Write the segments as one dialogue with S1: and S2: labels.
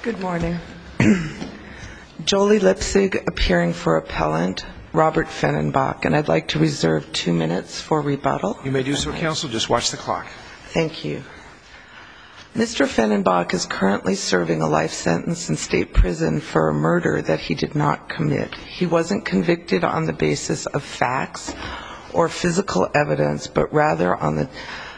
S1: Good morning. Jolie Lipsig appearing for appellant, Robert Fennenbach, and I'd like to reserve 2 minutes for rebuttal.
S2: You may do so, counsel. Just watch the clock.
S1: Thank you. Mr. Fennenbach is currently serving a life sentence in state prison for a murder that he did not commit. He wasn't convicted on the basis of facts or physical evidence, but rather on the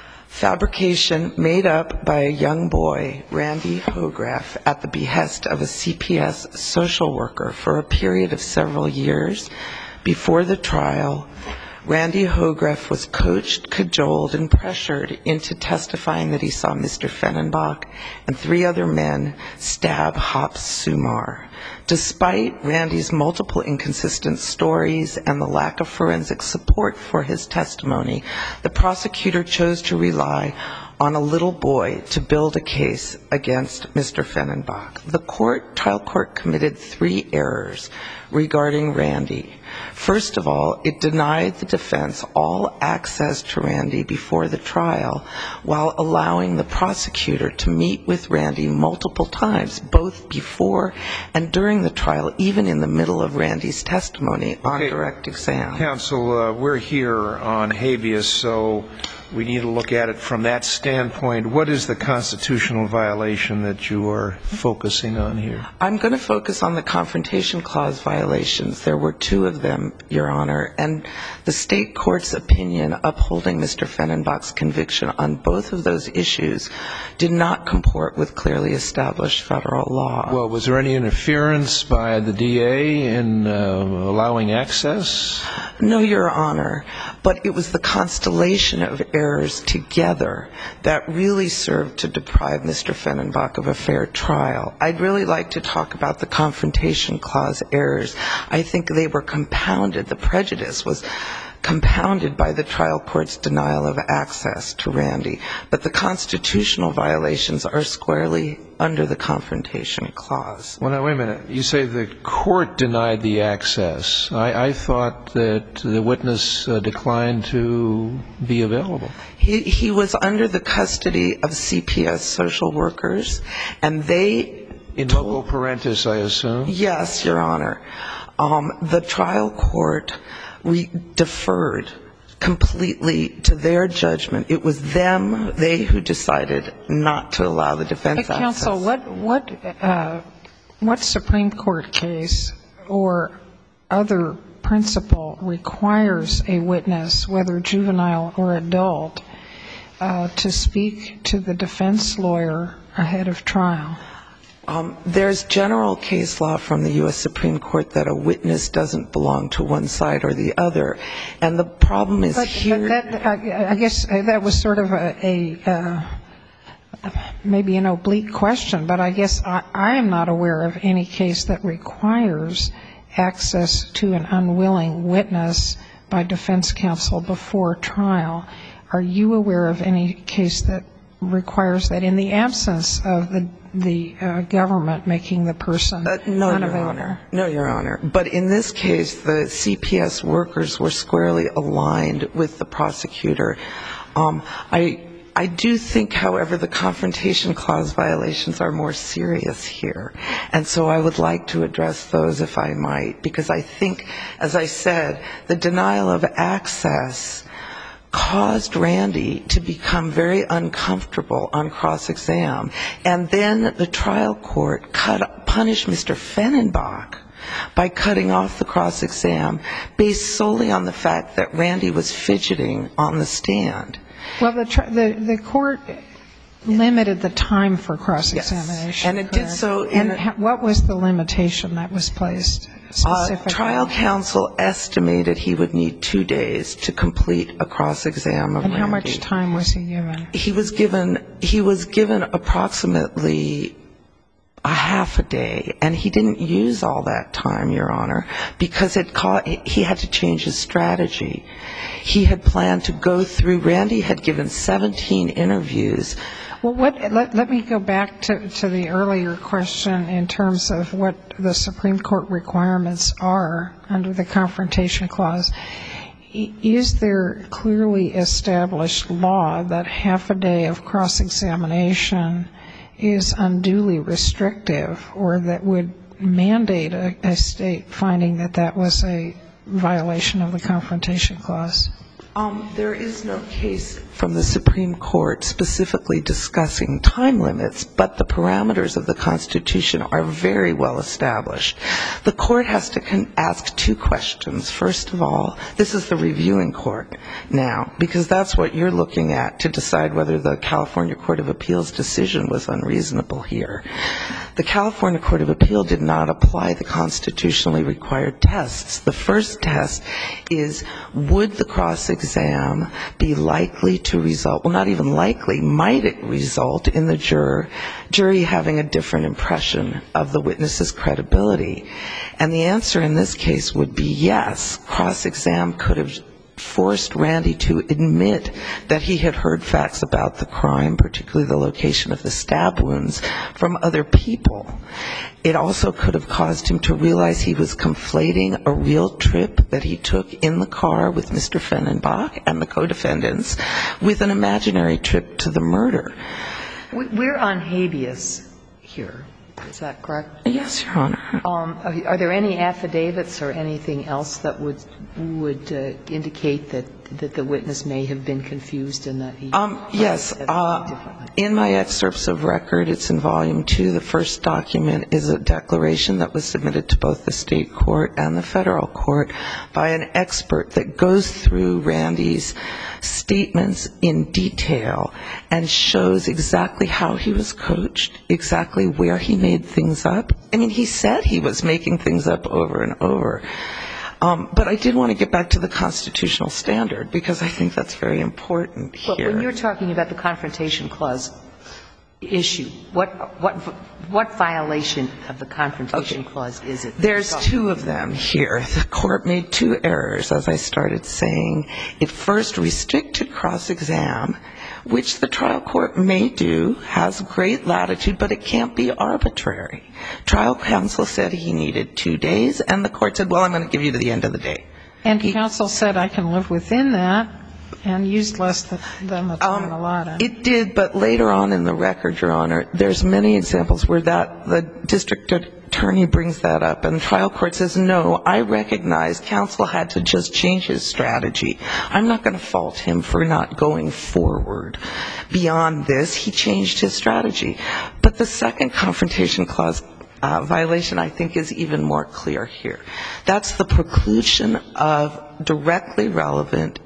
S1: fabrication made up by a young boy, Randy Hograff, at the behest of a CPS social worker for a period of several years. Before the trial, Randy Hograff was coached, cajoled, and pressured into testifying that he saw Mr. Fennenbach and 3 other men stab Hops Sumar. Despite Randy's multiple inconsistent stories and the lack of forensic support for his testimony, the prosecutor chose to rely on a little boy to build a case against Mr. Fennenbach. The trial court committed 3 errors regarding Randy. First of all, it denied the defense all access to Randy before the trial, while allowing the prosecutor to meet with Randy multiple times, both before and during the trial, even in the middle of Randy's testimony on direct exam.
S2: Counsel, we're here on habeas, so we need to look at it from that standpoint. What is the constitutional violation that you are focusing on here?
S1: I'm going to focus on the Confrontation Clause violations. There were 2 of them, Your Honor, and the state court's opinion upholding Mr. Fennenbach's conviction on both of those issues did not comport with clearly established federal law.
S2: Well, was there any interference by the DA in allowing access?
S1: No, Your Honor, but it was the constellation of errors together that really served to deprive Mr. Fennenbach of a fair trial. I'd really like to talk about the Confrontation Clause errors. I think they were compounded. The prejudice was compounded by the trial court's denial of access to Randy. But the constitutional violations are squarely under the Confrontation Clause.
S2: Well, now, wait a minute. You say the court denied the access. I thought that the witness declined to be available.
S1: He was under the custody of CPS social workers, and they...
S2: In loco parentis, I assume?
S1: Yes, Your Honor. The trial court deferred completely to their judgment. It was they who decided not to allow the defense access.
S3: Counsel, what Supreme Court case or other principle requires a witness, whether juvenile or adult, to speak to the defense lawyer ahead of trial?
S1: There's general case law from the U.S. Supreme Court that a witness doesn't belong to one side or the other. And the problem is here...
S3: I guess that was sort of maybe an oblique question, but I guess I am not aware of any case that requires access to an unwilling witness by defense counsel before trial. Are you aware of any case that requires that in the absence of the government making the person unavailable?
S1: No, Your Honor. But in this case, the CPS workers were squarely aligned with the prosecutor. I do think, however, the Confrontation Clause violations are more serious here. And so I would like to address those if I might, because I think, as I said, the denial of access caused Randy to become very uncomfortable on cross-exam. And then the trial court punished Mr. Fennenbach by cutting off the cross-exam based solely on the fact that Randy was fidgeting on the stand.
S3: Well, the court limited the time for cross-examination.
S1: Yes, and it did so
S3: in... And what was the limitation that was placed specifically?
S1: Trial counsel estimated he would need 2 days to complete a cross-exam of Randy.
S3: And how much time was he given?
S1: He was given approximately a half a day, and he didn't use all that time, Your Honor, because he had to change his strategy. He had planned to go through... Randy had given 17 interviews.
S3: Well, let me go back to the earlier question in terms of what the Supreme Court requirements are under the Confrontation Clause. Is there clearly established law that half a day of cross-examination is unduly restrictive or that would mandate a state finding that that was a violation of the Confrontation Clause?
S1: There is no case from the Supreme Court specifically discussing time limits, but the parameters of the Constitution are very well established. The court has to ask two questions. First of all, this is the reviewing court now, because that's what you're looking at to decide whether the California Court of Appeals decision was unreasonable here. The California Court of Appeal did not apply the constitutionally required tests. The first test is, would the cross-exam be likely to result, well, not even likely, might it result in the jury having a different impression of the witness's credibility? And the answer in this case would be yes. Cross-exam could have forced Randy to admit that he had heard facts about the crime, particularly the location of the stab wounds, from other people. It also could have caused him to realize he was conflating a real trip that he took in the car with Mr. Fennenbach and the co-defendants with an imaginary trip to the murder.
S4: We're on habeas here. Is that correct?
S1: Yes, Your Honor.
S4: Are there any affidavits or anything else that would indicate that the witness may have been confused and that he
S1: yes. In my excerpts of record, it's in Volume 2. The first document is a declaration that was submitted to both the state court and the federal court by an expert that goes through Randy's statements in detail and shows exactly how he was coached, exactly where he made things up. I mean, he said he was making things up over and over. But I did want to get back to the constitutional standard, because I think that's very important here.
S4: But when you're talking about the Confrontation Clause issue, what violation of the Confrontation Clause is it?
S1: There's two of them here. The court made two errors, as I started saying. It first restricted cross-exam, which the trial court may do, has great latitude, but it can't be arbitrary. Trial counsel said he needed 2 days, and the court said, well, I'm going to give you to the end of the day.
S3: And counsel said, I can live within that, and used less than the time allotted.
S1: It did, but later on in the record, Your Honor, there's many examples where the district attorney brings that up, and the trial court says, no, I recognize counsel had to just change his strategy. I'm not going to fault him for not going forward beyond this. He changed his strategy. But the second Confrontation Clause violation, I think, is even more clear here. That's the preclusion of directly relevant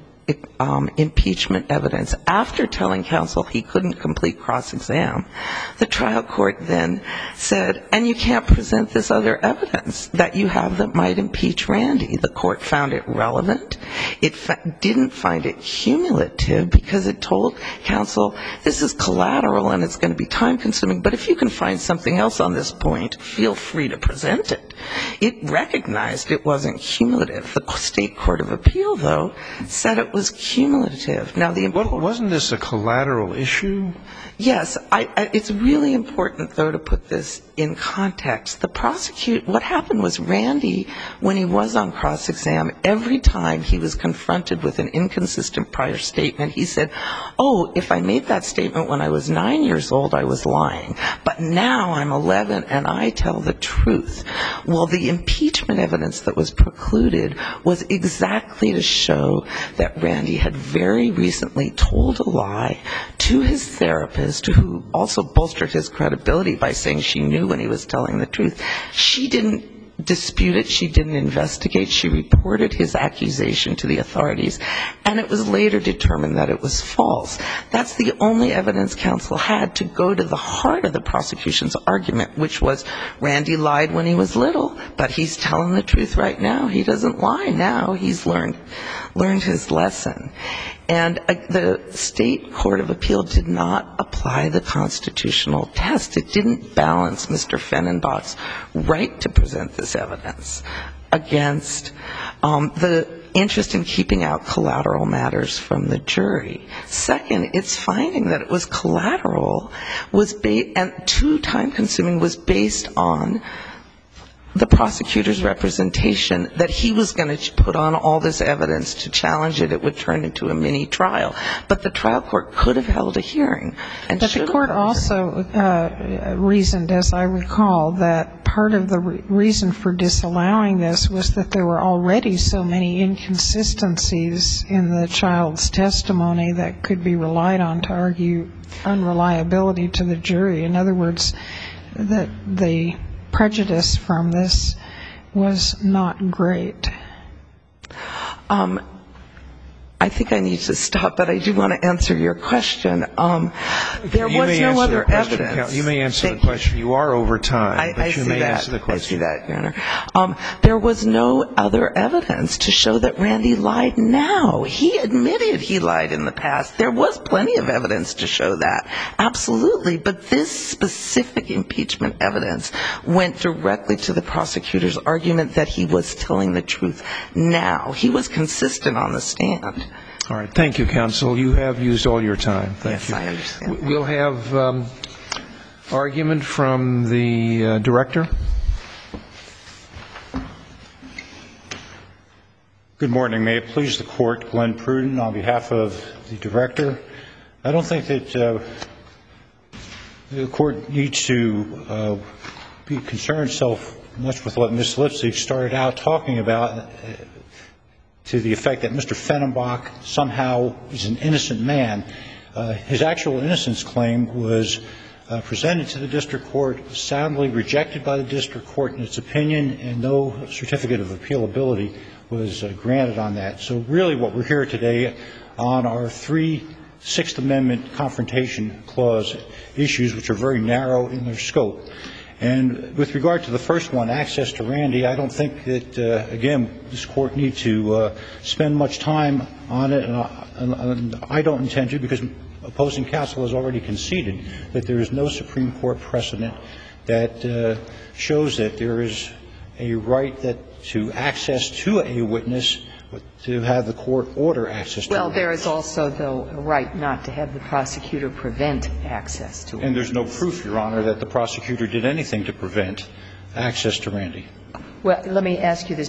S1: impeachment evidence. After telling counsel he couldn't complete cross-exam, the trial court then said, and you can't present this other evidence that you have that might impeach Randy. The court found it relevant. It didn't find it cumulative, because it told counsel, this is collateral and it's going to be time-consuming, but if you can find something else on this point, feel free to present it. It recognized it wasn't cumulative. The State Court of Appeal, though, said it was cumulative. Now,
S2: wasn't this a collateral issue?
S1: Yes. It's really important, though, to put this in context. What happened was Randy, when he was on cross-exam, every time he was confronted with an inconsistent prior statement, he said, oh, if I made that statement when I was 9 years old, I was lying. But now I'm 11 and I tell the truth. Well, the impeachment evidence that was precluded was exactly to show that Randy had very recently told a lie to his therapist, who also bolstered his credibility by saying she knew when he was telling the truth. She didn't dispute it. She didn't investigate. She reported his accusation to the authorities, and it was later determined that it was false. That's the only evidence counsel had to go to the heart of the prosecution's argument, which was Randy lied when he was little, but he's telling the truth right now. He doesn't lie now. He's learned his lesson. And the State Court of Appeal did not apply the constitutional test. It didn't balance Mr. Fennenbach's right to present this evidence against the interest in keeping out collateral matters from the jury. Second, its finding that it was collateral and too time-consuming was based on the prosecutor's representation that he was going to put on all this evidence to challenge it. It would turn into a mini trial. But the trial court could have held a hearing. But
S3: the court also reasoned, as I recall, that part of the reason for disallowing this was that there were already so many inconsistencies in the child's testimony that could be relied on to argue unreliability to the jury. In other words, that the prejudice from this was not great.
S1: I think I need to stop, but I do want to answer your question. There was no other evidence.
S2: You may answer the question. You are over time, but you may answer the question.
S1: I see that, Your Honor. There was no other evidence to show that Randy lied now. He admitted he lied in the past. There was plenty of evidence to show that, absolutely. But this specific impeachment evidence went directly to the prosecutor's argument that he was telling the truth now. He was consistent on the stand.
S2: All right. Thank you, counsel. You have used all your time. Thank you.
S1: Yes, I understand.
S2: We'll have argument from the director.
S5: Good morning. May it please the Court, Glenn Pruden on behalf of the director. I don't think that the Court needs to be concerned so much with what Ms. Lipsig started out talking about, to the effect that Mr. Fennenbach somehow is an innocent man. His actual innocence claim was presented to the district court, soundly rejected by the district court in its opinion, and no certificate of appealability was granted on that. So really what we're here today on are 3 Sixth Amendment Confrontation Clause issues, which are very narrow in their scope. And with regard to the first one, access to Randy, I don't think that, again, this Court needs to spend much time on it, and I don't intend to, because opposing counsel has already conceded that there is no Supreme Court precedent that shows that there is a right to access to a witness, to have the court order access to a witness.
S4: Well, there is also, though, a right not to have the prosecutor prevent access to a witness.
S5: And there's no proof, Your Honor, that the prosecutor did anything to prevent access to Randy.
S4: Well, let me ask you this.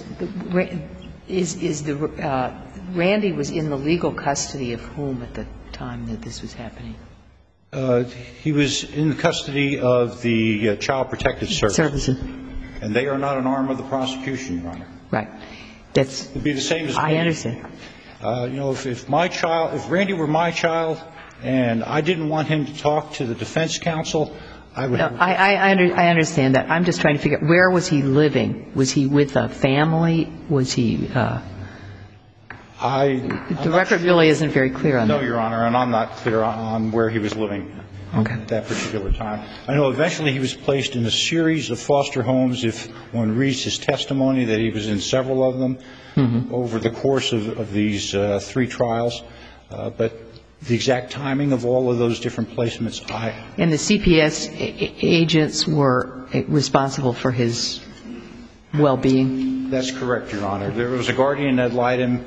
S4: Randy was in the legal custody of whom at the time that this was happening?
S5: He was in the custody of the Child Protective Services. And they are not an arm of the prosecution, Your Honor.
S4: Right.
S5: It would be the same as me.
S4: I understand.
S5: You know, if Randy were my child and I didn't want him to talk to the defense counsel, I would have.
S4: I understand that. I'm just trying to figure out, where was he living? Was he with a family? Was he? The record really isn't very clear on that.
S5: No, Your Honor, and I'm not clear on where he was living at that particular time. I know eventually he was placed in a series of foster homes, if one reads his testimony, that he was in several of them over the course of these 3 trials. But the exact timing of all of those different placements,
S4: And the CPS agents were responsible for his well-being?
S5: That's correct, Your Honor. There was a guardian ad litem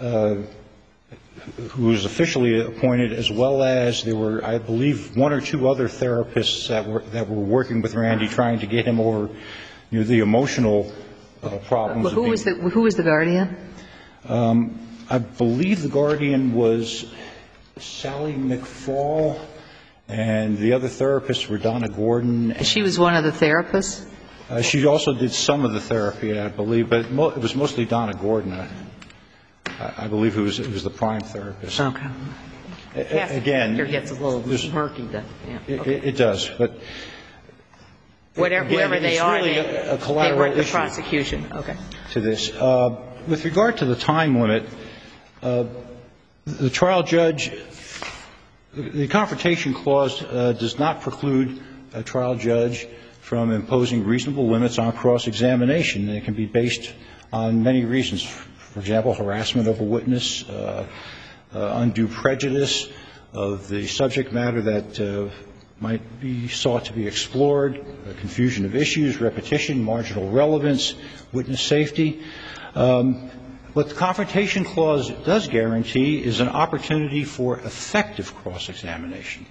S5: who was officially appointed, as well as there were, I believe, 1 or 2 other therapists that were working with Randy, trying to get him over, you know, the emotional problems.
S4: Who was the guardian?
S5: I believe the guardian was Sally McFall, and the other therapists were Donna Gordon.
S4: She was one of the therapists?
S5: She also did some of the therapy, I believe, but it was mostly Donna Gordon. I believe it was the prime therapist.
S4: Okay.
S5: Again,
S4: it gets a little murky then. Yeah.
S5: It does, but
S4: whoever they are,
S5: really a collateral
S4: they work the
S5: issue
S4: prosecution. Okay.
S5: To this. With regard to the time limit, the trial judge, the Confrontation Clause does not preclude a trial judge from imposing reasonable limits on cross-examination. It can be based on many reasons. For example, harassment of a witness, undue prejudice of the subject matter that might be sought to be explored, confusion of issues, repetition, marginal relevance, witness safety. What the Confrontation Clause does guarantee is an opportunity for effective cross-examination.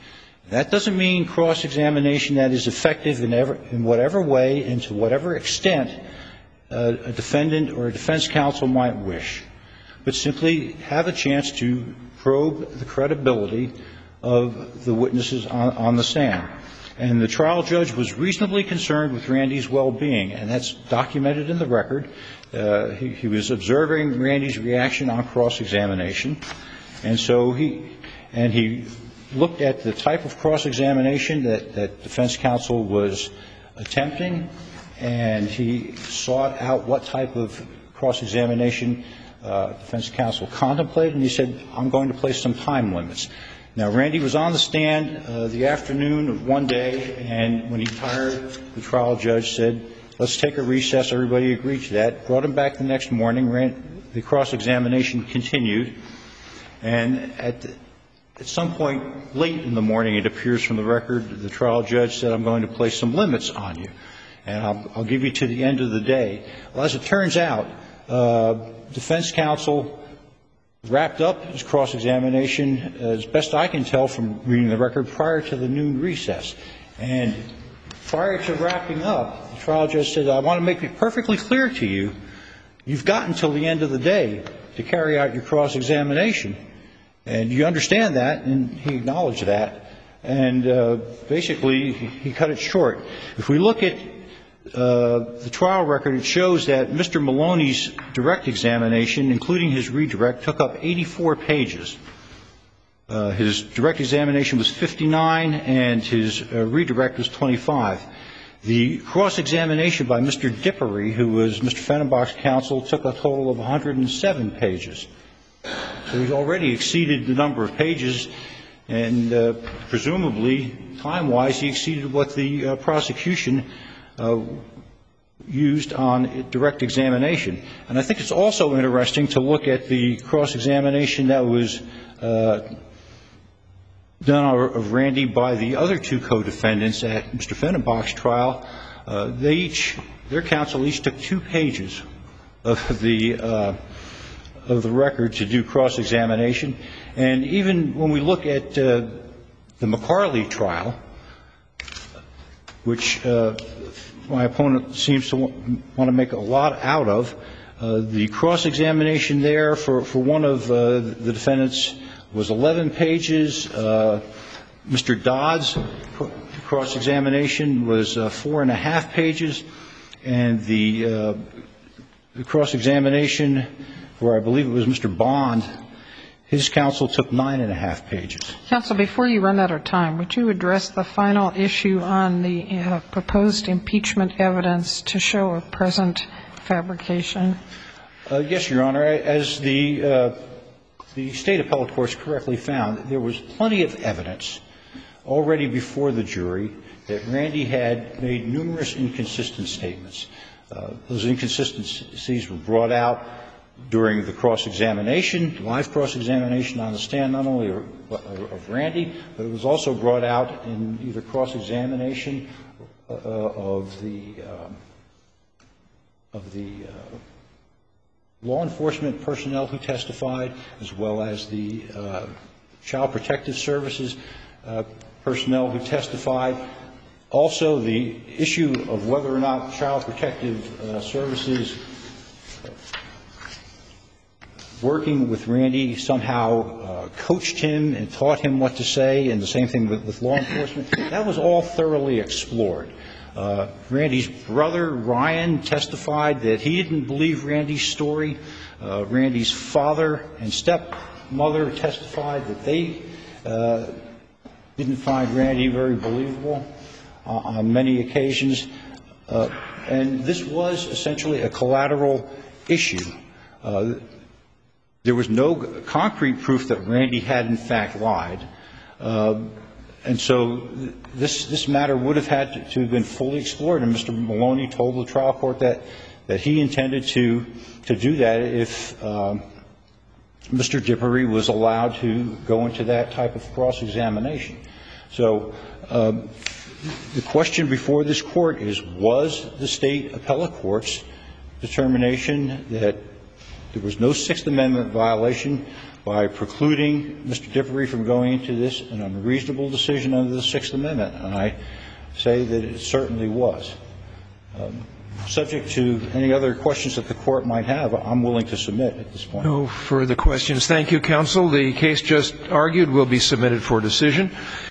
S5: That doesn't mean cross-examination that is effective in whatever way and to whatever extent a defendant or a defense counsel might wish, but simply have a chance to probe the credibility of the witnesses on the stand. And the trial judge was reasonably concerned with Randy's well-being, and that's documented in the record. He was observing Randy's reaction on cross-examination, and so he looked at the type of cross-examination that defense counsel was attempting, and he sought out what type of cross-examination defense counsel contemplated, and he said, I'm going to place some time limits. Now, Randy was on the stand the afternoon of one day, and when he tired, the trial judge said, let's take a recess. Everybody agreed to that. Brought him back the next morning. The cross-examination continued. And at some point late in the morning, it appears from the record, the trial judge said, I'm going to place some limits on you, and I'll give you to the end of the day. Well, as it turns out, defense counsel wrapped up his cross-examination, as best I can tell from reading the record, prior to the noon recess. And prior to wrapping up, the trial judge said, I want to make it perfectly clear to you, you've got until the end of the day to carry out your cross-examination. And you understand that, and he acknowledged that. And basically, he cut it short. If we look at the trial record, it shows that Mr. Maloney's direct examination, including his redirect, took up 84 pages. His direct examination was 59, and his redirect was 25. The cross-examination by Mr. Dippery, who was Mr. Fennenbach's counsel, took a total of 107 pages. So he's already exceeded the number of pages, and presumably, time-wise, he exceeded what the prosecution used on direct examination. And I think it's also interesting to look at the cross-examination that was done of Randy by the other two co-defendants at Mr. Fennenbach's trial. Their counsel each took 2 pages of the record to do cross-examination. And even when we look at the McCarley trial, which my opponent seems to want to make a lot out of, the cross-examination there for one of the defendants was 11 pages. Mr. Dodd's cross-examination was 4.5 pages. And the cross-examination where I believe it was Mr. Bond, his counsel took 9.5 pages.
S3: Counsel, before you run out of time, would you address the final issue on the proposed impeachment evidence to show a present fabrication?
S5: Yes, Your Honor. As the State appellate courts correctly found, there was plenty of evidence already before the jury that Randy had made numerous inconsistent statements. Those inconsistencies were brought out during the cross-examination, live cross-examination on the stand, not only of Randy, but it was also brought out in either cross-examination of the law enforcement personnel who testified, as well as the Child Protective Services personnel who testified. Also, the issue of whether or not Child Protective Services working with Randy somehow coached him and taught him what to say, and the same thing with law enforcement. That was all thoroughly explored. Randy's brother, Ryan, testified that he didn't believe Randy's story. Randy's father and stepmother testified that they didn't find Randy very believable on many occasions. And this was essentially a collateral issue. There was no concrete proof that Randy had, in fact, lied. And so this matter would have had to have been fully explored, and Mr. Maloney told the trial court that he intended to do that if Mr. Dippery was allowed to go into that type of cross-examination. So the question before this Court is, was the State appellate court's determination that there was no Sixth Amendment violation by precluding Mr. Dippery from going into this an unreasonable decision under the Sixth Amendment? And I say that it certainly was. Subject to any other questions that the Court might have, I'm willing to submit at this point.
S2: No further questions. Thank you, counsel. The case just argued will be submitted for decision.